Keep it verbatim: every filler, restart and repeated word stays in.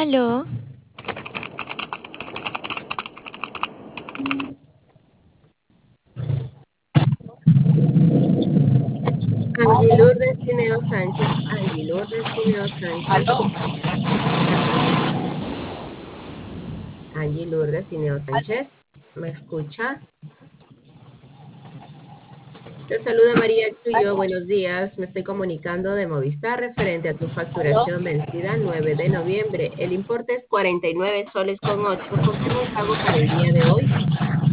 Aló, Angie Lourdes Tineo Sánchez, Angie Lourdes Tineo Sánchez, Angie Lourdes Tineo Sánchez, ¿me escucha? Te saluda María Chuyo, buenos días, me estoy comunicando de Movistar referente a tu facturación vencida nueve de noviembre. El importe es cuarenta y nueve soles con ocho. Confirma el pago para el día de hoy.